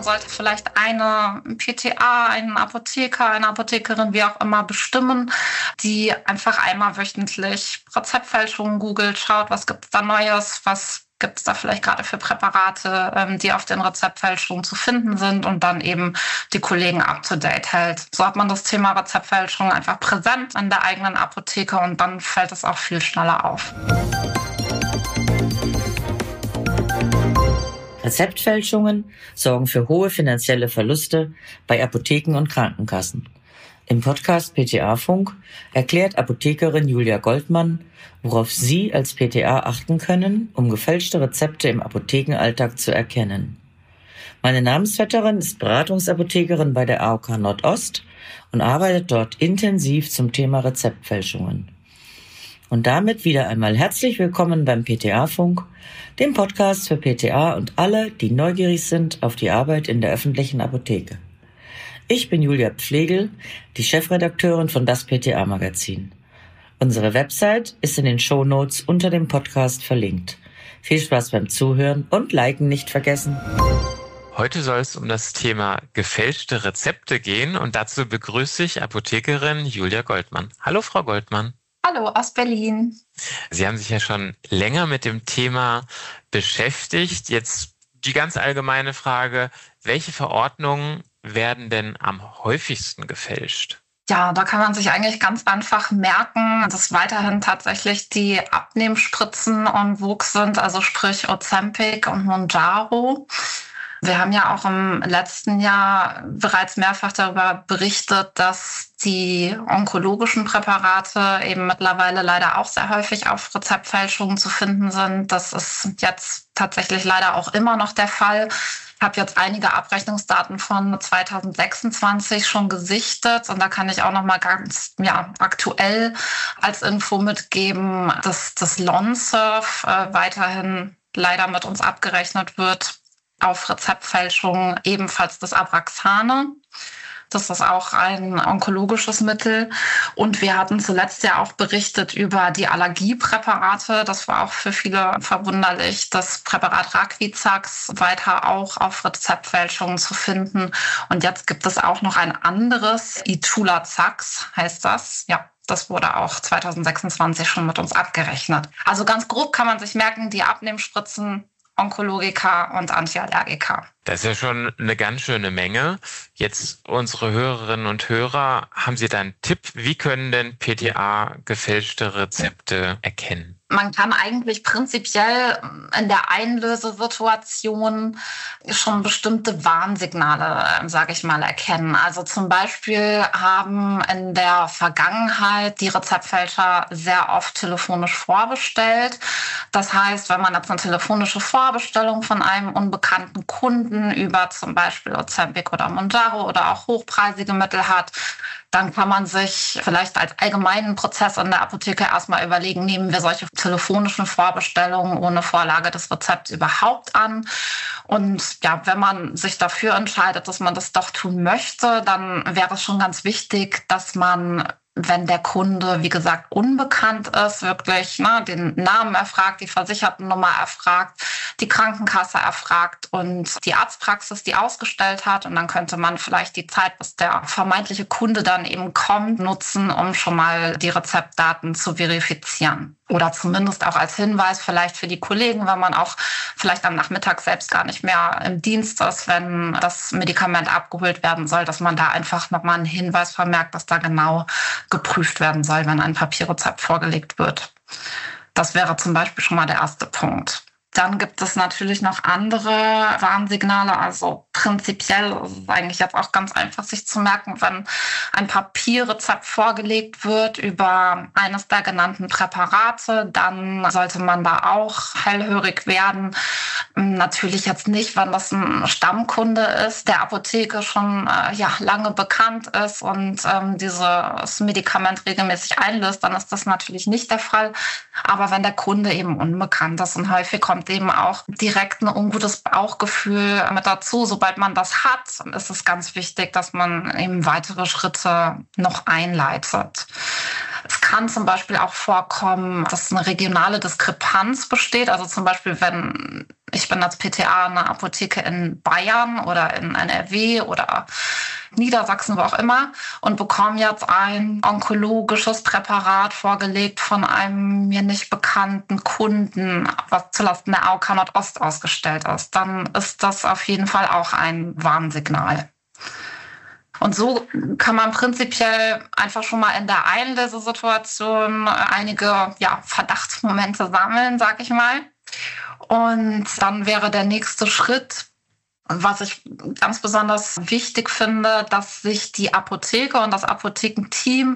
dann sollte vielleicht eine PTA, einen Apotheker, eine Apothekerin, wie auch immer, bestimmen, die einfach einmal wöchentlich Rezeptfälschungen googelt, schaut, was gibt's da Neues, was gibt es da vielleicht gerade für Präparate, die auf den Rezeptfälschungen zu finden sind und dann eben die Kollegen up-to-date hält. So hat man das Thema Rezeptfälschung einfach präsent in der eigenen Apotheke und dann fällt es auch viel schneller auf. Rezeptfälschungen sorgen für hohe finanzielle Verluste bei Apotheken und Krankenkassen. Im Podcast PTA-Funk erklärt Apothekerin Julia Goldmann, worauf Sie als PTA achten können, um gefälschte Rezepte im Apothekenalltag zu erkennen. Meine Namensvetterin ist Beratungsapothekerin bei der AOK Nordost und arbeitet dort intensiv zum Thema Rezeptfälschungen. Und damit wieder einmal herzlich willkommen beim PTA-Funk, dem Podcast für PTA und alle, die neugierig sind auf die Arbeit in der öffentlichen Apotheke. Ich bin Julia Pflegel, die Chefredakteurin von das PTA-Magazin. Unsere Website ist in den Shownotes unter dem Podcast verlinkt. Viel Spaß beim Zuhören und Liken nicht vergessen. Heute soll es um das Thema gefälschte Rezepte gehen und dazu begrüße ich Apothekerin Julia Goldmann. Hallo, Frau Goldmann. Hallo aus Berlin. Sie haben sich ja schon länger mit dem Thema beschäftigt. Jetzt die ganz allgemeine Frage, welche Verordnungen werden denn am häufigsten gefälscht? Ja, da kann man sich eigentlich ganz einfach merken, dass weiterhin tatsächlich die Abnehmspritzen en vogue sind, also sprich Ozempic und Mounjaro. Wir haben ja auch im letzten Jahr bereits mehrfach darüber berichtet, dass die onkologischen Präparate eben mittlerweile leider auch sehr häufig auf Rezeptfälschungen zu finden sind. Das ist jetzt tatsächlich leider auch immer noch der Fall. Ich habe jetzt einige Abrechnungsdaten von 2026 schon gesichtet und da kann ich auch noch mal ganz aktuell als Info mitgeben, dass das Lonsurf weiterhin leider mit uns abgerechnet wird auf Rezeptfälschung, ebenfalls das Abraxane. Das ist auch ein onkologisches Mittel. Und wir hatten zuletzt ja auch berichtet über die Allergiepräparate. Das war auch für viele verwunderlich. Das Präparat Raquizax weiter auch auf Rezeptfälschungen zu finden. Und jetzt gibt es auch noch ein anderes, Itulazax heißt das. Ja. Das wurde auch 2026 schon mit uns abgerechnet. Also ganz grob kann man sich merken, die Abnehmspritzen, Onkologika und Antiallergika. Das ist ja schon eine ganz schöne Menge. Jetzt unsere Hörerinnen und Hörer, haben Sie da einen Tipp? Wie können denn PTA gefälschte Rezepte erkennen? Man kann eigentlich prinzipiell in der Einlösesituation schon bestimmte Warnsignale, sage ich mal, erkennen. Also zum Beispiel haben in der Vergangenheit die Rezeptfälscher sehr oft telefonisch vorbestellt. Das heißt, wenn man jetzt eine telefonische Vorbestellung von einem unbekannten Kunden über zum Beispiel Ozempic oder Mounjaro oder auch hochpreisige Mittel hat, dann kann man sich vielleicht als allgemeinen Prozess in der Apotheke erstmal überlegen, nehmen wir solche telefonischen Vorbestellungen ohne Vorlage des Rezepts überhaupt an? Und ja, wenn man sich dafür entscheidet, dass man das doch tun möchte, dann wäre es schon ganz wichtig, dass man, wenn der Kunde, wie gesagt, unbekannt ist, wirklich den Namen erfragt, die Versichertennummer erfragt, die Krankenkasse erfragt und die Arztpraxis, die ausgestellt hat. Und dann könnte man vielleicht die Zeit, bis der vermeintliche Kunde dann eben kommt, nutzen, um schon mal die Rezeptdaten zu verifizieren. Oder zumindest auch als Hinweis vielleicht für die Kollegen, wenn man auch vielleicht am Nachmittag selbst gar nicht mehr im Dienst ist, wenn das Medikament abgeholt werden soll, dass man da einfach nochmal einen Hinweis vermerkt, dass da genau geprüft werden soll, wenn ein Papierrezept vorgelegt wird. Das wäre zum Beispiel schon mal der erste Punkt. Dann gibt es natürlich noch andere Warnsignale. Also prinzipiell ist es eigentlich jetzt auch ganz einfach, sich zu merken, wenn ein Papierrezept vorgelegt wird über eines der genannten Präparate, dann sollte man da auch hellhörig werden. Natürlich jetzt nicht, wenn das ein Stammkunde ist, der Apotheke schon lange bekannt ist und dieses Medikament regelmäßig einlöst, dann ist das natürlich nicht der Fall. Aber wenn der Kunde eben unbekannt ist und häufig kommt eben auch direkt ein ungutes Bauchgefühl mit dazu. Sobald man das hat, ist es ganz wichtig, dass man eben weitere Schritte noch einleitet. Es kann zum Beispiel auch vorkommen, dass eine regionale Diskrepanz besteht. Also zum Beispiel, wenn ich bin als PTA in einer Apotheke in Bayern oder in NRW oder Niedersachsen, wo auch immer, und bekomme jetzt ein onkologisches Präparat vorgelegt von einem mir nicht bekannten Kunden, was zulasten der AOK Nordost ausgestellt ist, dann ist das auf jeden Fall auch ein Warnsignal. Und so kann man prinzipiell einfach schon mal in der Einlesesituation einige Verdachtsmomente sammeln, sag ich mal. Und dann wäre der nächste Schritt, was ich ganz besonders wichtig finde, dass sich die Apotheke und das Apothekenteam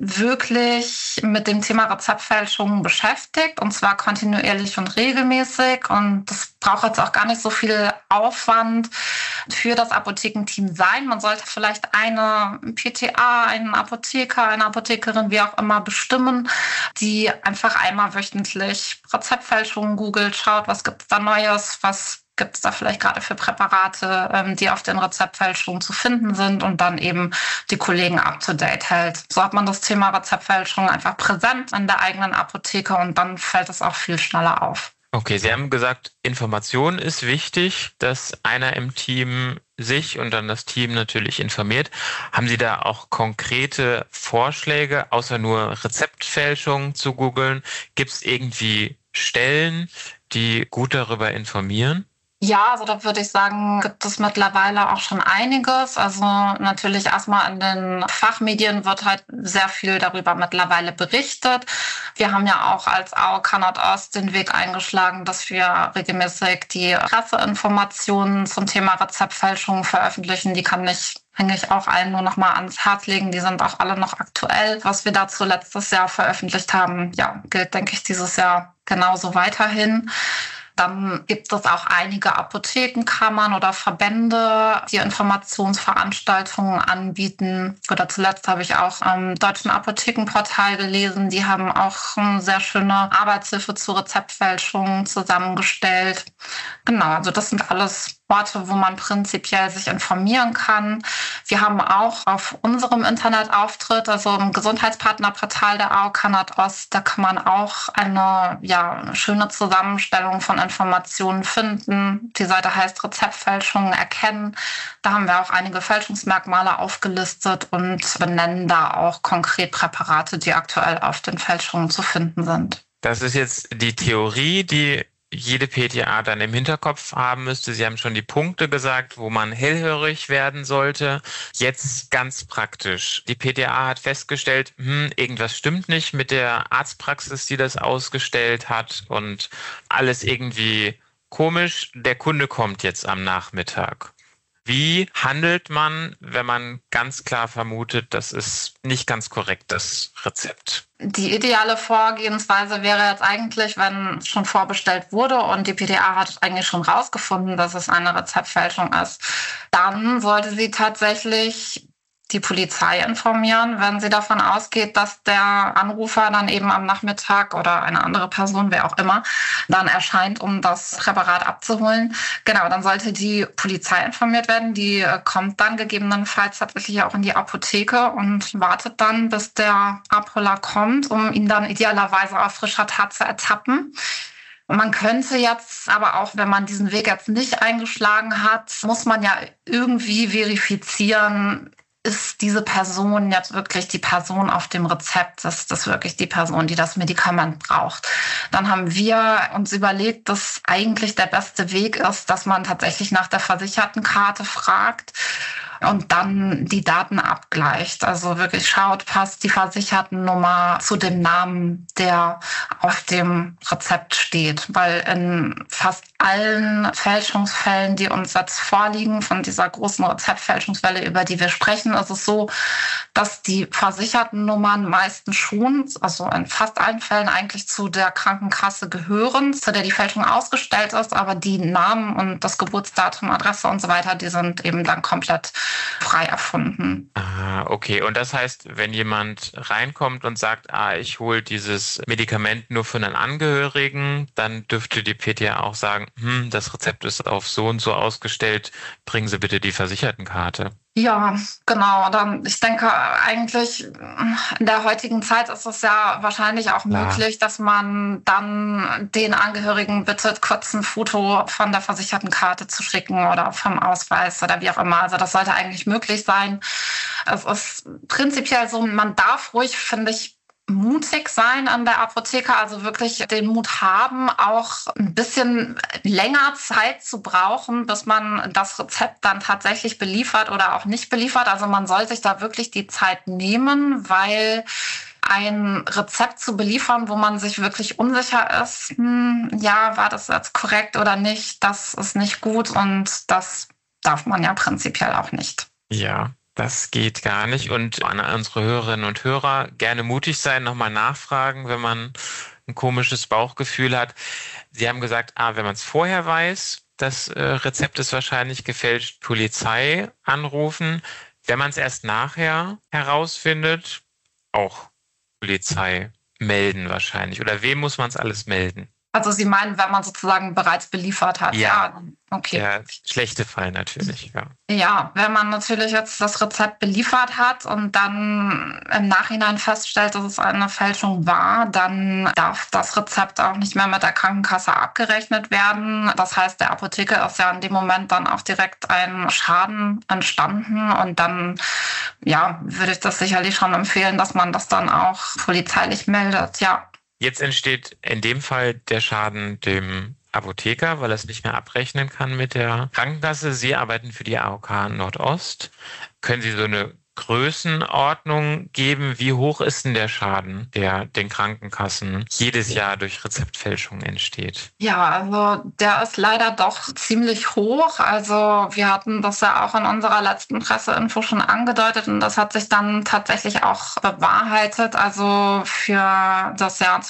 wirklich mit dem Thema Rezeptfälschungen beschäftigt, und zwar kontinuierlich und regelmäßig. Und das braucht jetzt auch gar nicht so viel Aufwand für das Apothekenteam sein. Man sollte vielleicht eine PTA, einen Apotheker, eine Apothekerin, wie auch immer, bestimmen, die einfach einmal wöchentlich Rezeptfälschungen googelt, schaut, was gibt's da Neues, was gibt es da vielleicht gerade für Präparate, die auf den Rezeptfälschungen zu finden sind, und dann eben die Kollegen up-to-date hält. So hat man das Thema Rezeptfälschung einfach präsent in der eigenen Apotheke, und dann fällt es auch viel schneller auf. Okay, Sie haben gesagt, Information ist wichtig, dass einer im Team sich und dann das Team natürlich informiert. Haben Sie da auch konkrete Vorschläge, außer nur Rezeptfälschung zu googeln? Gibt es irgendwie Stellen, die gut darüber informieren? Ja, also da würde ich sagen, gibt es mittlerweile auch schon einiges. Also natürlich erstmal in den Fachmedien wird halt sehr viel darüber mittlerweile berichtet. Wir haben ja auch als AOK Nordost den Weg eingeschlagen, dass wir regelmäßig die Presseinformationen zum Thema Rezeptfälschung veröffentlichen. Die hänge ich auch allen nur noch mal ans Herz legen. Die sind auch alle noch aktuell. Was wir dazu letztes Jahr veröffentlicht haben, gilt, denke ich, dieses Jahr genauso weiterhin. Dann gibt es auch einige Apothekenkammern oder Verbände, die Informationsveranstaltungen anbieten. Oder zuletzt habe ich auch am Deutschen Apothekenportal gelesen. Die haben auch eine sehr schöne Arbeitshilfe zu Rezeptfälschungen zusammengestellt. Genau, also das sind alles Orte, wo man prinzipiell sich informieren kann. Wir haben auch auf unserem Internetauftritt, also im Gesundheitspartnerportal der AOK Nordost, da kann man auch eine schöne Zusammenstellung von Informationen finden. Die Seite heißt Rezeptfälschungen erkennen. Da haben wir auch einige Fälschungsmerkmale aufgelistet und benennen da auch konkret Präparate, die aktuell auf den Fälschungen zu finden sind. Das ist jetzt die Theorie, die jede PTA dann im Hinterkopf haben müsste. Sie haben schon die Punkte gesagt, wo man hellhörig werden sollte. Jetzt ganz praktisch. Die PTA hat festgestellt, irgendwas stimmt nicht mit der Arztpraxis, die das ausgestellt hat, und alles irgendwie komisch. Der Kunde kommt jetzt am Nachmittag. Wie handelt man, wenn man ganz klar vermutet, das ist nicht ganz korrekt, das Rezept? Die ideale Vorgehensweise wäre jetzt eigentlich, wenn schon vorbestellt wurde und die PTA hat eigentlich schon rausgefunden, dass es eine Rezeptfälschung ist, dann sollte sie tatsächlich die Polizei informieren, wenn sie davon ausgeht, dass der Anrufer dann eben am Nachmittag oder eine andere Person, wer auch immer, dann erscheint, um das Präparat abzuholen. Genau, dann sollte die Polizei informiert werden. Die kommt dann gegebenenfalls tatsächlich auch in die Apotheke und wartet dann, bis der Abholer kommt, um ihn dann idealerweise auf frischer Tat zu ertappen. Und man könnte jetzt aber auch, wenn man diesen Weg jetzt nicht eingeschlagen hat, muss man ja irgendwie verifizieren, ist diese Person jetzt wirklich die Person auf dem Rezept? Ist das wirklich die Person, die das Medikament braucht? Dann haben wir uns überlegt, dass eigentlich der beste Weg ist, dass man tatsächlich nach der Versichertenkarte fragt und dann die Daten abgleicht. Also wirklich schaut, passt die Versichertennummer zu dem Namen, der auf dem Rezept steht. Weil in fast allen Fälschungsfällen, die uns jetzt vorliegen, von dieser großen Rezeptfälschungswelle, über die wir sprechen, ist es so, dass die Versichertennummern meistens schon, also in fast allen Fällen eigentlich zu der Krankenkasse gehören, zu der die Fälschung ausgestellt ist, aber die Namen und das Geburtsdatum, Adresse und so weiter, die sind eben dann komplett frei erfunden. Ah, okay. Und das heißt, wenn jemand reinkommt und sagt, ich hole dieses Medikament nur für einen Angehörigen, dann dürfte die PTA auch sagen, das Rezept ist auf so und so ausgestellt, bringen Sie bitte die Versichertenkarte. Ja, genau. Ich denke, eigentlich in der heutigen Zeit ist es ja wahrscheinlich auch möglich, dass man dann den Angehörigen bittet, kurz ein Foto von der Versichertenkarte zu schicken oder vom Ausweis oder wie auch immer. Also das sollte eigentlich möglich sein. Es ist prinzipiell so, man darf ruhig, finde ich, mutig sein an der Apotheke, also wirklich den Mut haben, auch ein bisschen länger Zeit zu brauchen, bis man das Rezept dann tatsächlich beliefert oder auch nicht beliefert. Also man soll sich da wirklich die Zeit nehmen, weil ein Rezept zu beliefern, wo man sich wirklich unsicher ist, war das jetzt korrekt oder nicht, das ist nicht gut und das darf man ja prinzipiell auch nicht. Ja. Das geht gar nicht. Und an unsere Hörerinnen und Hörer gerne mutig sein, nochmal nachfragen, wenn man ein komisches Bauchgefühl hat. Sie haben gesagt, wenn man es vorher weiß, das Rezept ist wahrscheinlich gefälscht, Polizei anrufen. Wenn man es erst nachher herausfindet, auch Polizei melden wahrscheinlich. Oder wem muss man es alles melden? Also Sie meinen, wenn man sozusagen bereits beliefert hat? Ja, okay. Der schlechte Fall natürlich, ja. Ja, wenn man natürlich jetzt das Rezept beliefert hat und dann im Nachhinein feststellt, dass es eine Fälschung war, dann darf das Rezept auch nicht mehr mit der Krankenkasse abgerechnet werden. Das heißt, der Apotheker ist ja in dem Moment dann auch direkt ein Schaden entstanden und dann würde ich das sicherlich schon empfehlen, dass man das dann auch polizeilich meldet, ja. Jetzt entsteht in dem Fall der Schaden dem Apotheker, weil er es nicht mehr abrechnen kann mit der Krankenkasse. Sie arbeiten für die AOK Nordost. Können Sie so eine Größenordnung geben? Wie hoch ist denn der Schaden, der den Krankenkassen jedes Jahr durch Rezeptfälschung entsteht? Ja, also der ist leider doch ziemlich hoch. Also wir hatten das ja auch in unserer letzten Presseinfo schon angedeutet und das hat sich dann tatsächlich auch bewahrheitet. Also für das Jahr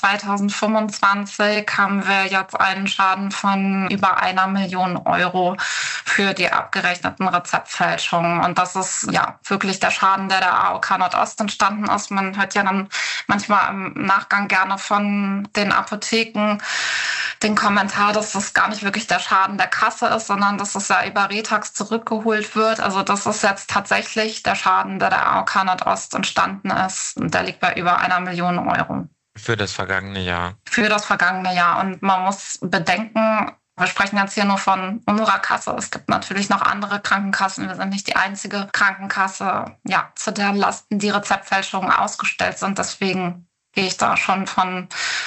2025 haben wir jetzt einen Schaden von über 1 Million Euro für die abgerechneten Rezeptfälschungen. Und das ist wirklich der Schaden, der AOK Nordost entstanden ist. Man hört ja dann manchmal im Nachgang gerne von den Apotheken den Kommentar, dass das gar nicht wirklich der Schaden der Kasse ist, sondern dass es ja über Retax zurückgeholt wird. Also das ist jetzt tatsächlich der Schaden, der AOK Nordost entstanden ist. Und der liegt bei über 1 Million Euro. Für das vergangene Jahr. Für das vergangene Jahr. Und man muss bedenken, wir sprechen jetzt hier nur von unserer Kasse. Es gibt natürlich noch andere Krankenkassen. Wir sind nicht die einzige Krankenkasse, zu deren Lasten die Rezeptfälschungen ausgestellt sind. Deswegen gehe ich da schon von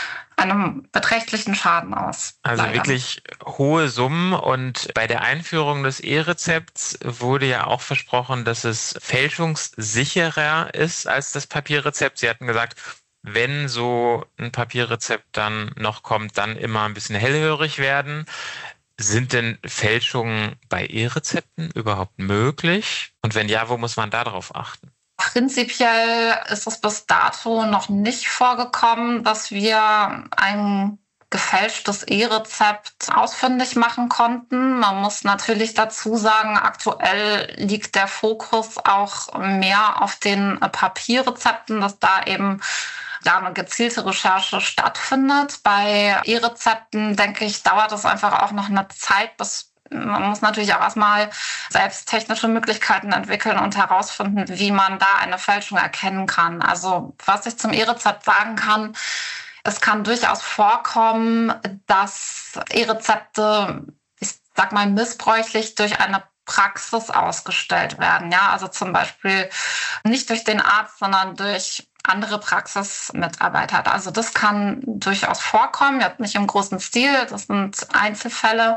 einem beträchtlichen Schaden aus. Also leider. Wirklich hohe Summen. Und bei der Einführung des E-Rezepts wurde ja auch versprochen, dass es fälschungssicherer ist als das Papierrezept. Sie hatten gesagt, wenn so ein Papierrezept dann noch kommt, dann immer ein bisschen hellhörig werden. Sind denn Fälschungen bei E-Rezepten überhaupt möglich? Und wenn ja, wo muss man da drauf achten? Prinzipiell ist es bis dato noch nicht vorgekommen, dass wir ein gefälschtes E-Rezept ausfindig machen konnten. Man muss natürlich dazu sagen, aktuell liegt der Fokus auch mehr auf den Papierrezepten, dass da eben eine gezielte Recherche stattfindet. Bei E-Rezepten, denke ich, dauert es einfach auch noch eine Zeit, bis man muss natürlich auch erstmal selbst technische Möglichkeiten entwickeln und herausfinden, wie man da eine Fälschung erkennen kann. Also was ich zum E-Rezept sagen kann, es kann durchaus vorkommen, dass E-Rezepte, ich sag mal, missbräuchlich durch eine Praxis ausgestellt werden. Ja, also zum Beispiel nicht durch den Arzt, sondern durch andere Praxismitarbeiter. Also das kann durchaus vorkommen, jetzt nicht im großen Stil, das sind Einzelfälle.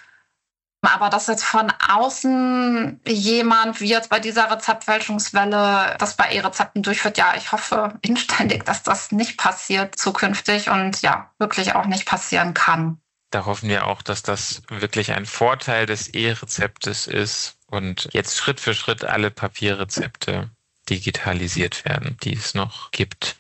Aber dass jetzt von außen jemand, wie jetzt bei dieser Rezeptfälschungswelle, das bei E-Rezepten durchführt, ich hoffe inständig, dass das nicht passiert zukünftig und wirklich auch nicht passieren kann. Da hoffen wir auch, dass das wirklich ein Vorteil des E-Rezeptes ist und jetzt Schritt für Schritt alle Papierrezepte digitalisiert werden, die es noch gibt.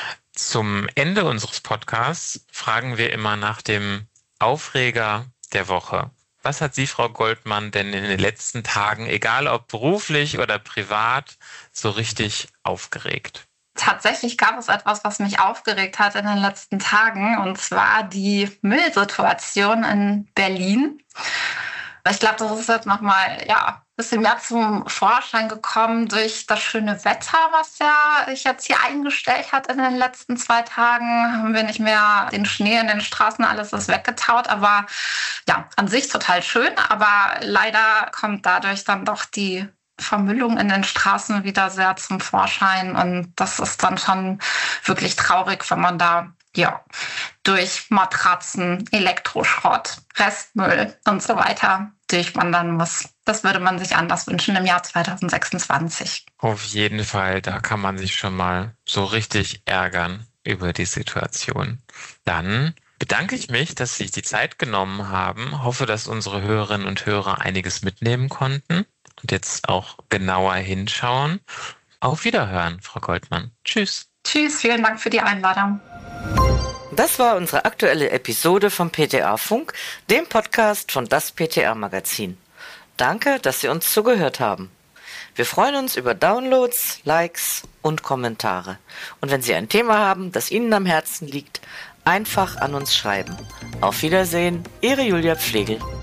Zum Ende unseres Podcasts fragen wir immer nach dem Aufreger der Woche. Was hat Sie, Frau Goldmann, denn in den letzten Tagen, egal ob beruflich oder privat, so richtig aufgeregt? Tatsächlich gab es etwas, was mich aufgeregt hat in den letzten Tagen, und zwar die Müllsituation in Berlin. Ich glaube, das ist jetzt nochmal ein bisschen mehr zum Vorschein gekommen durch das schöne Wetter, was ja sich jetzt hier eingestellt hat in den letzten 2 Tagen. Haben wir nicht mehr den Schnee in den Straßen, alles ist weggetaut. Aber ja, an sich total schön. Aber leider kommt dadurch dann doch die Vermüllung in den Straßen wieder sehr zum Vorschein. Und das ist dann schon wirklich traurig, wenn man da durch Matratzen, Elektroschrott, Restmüll und so weiter durchwandern muss. Das würde man sich anders wünschen im Jahr 2026. Auf jeden Fall, da kann man sich schon mal so richtig ärgern über die Situation. Dann bedanke ich mich, dass Sie sich die Zeit genommen haben. Hoffe, dass unsere Hörerinnen und Hörer einiges mitnehmen konnten und jetzt auch genauer hinschauen. Auf Wiederhören, Frau Goldmann. Tschüss. Tschüss, vielen Dank für die Einladung. Das war unsere aktuelle Episode vom PTA Funk, dem Podcast von das PTA Magazin. Danke, dass Sie uns zugehört haben. Wir freuen uns über Downloads, Likes und Kommentare. Und wenn Sie ein Thema haben, das Ihnen am Herzen liegt, einfach an uns schreiben. Auf Wiedersehen, Ihre Julia Pflegel.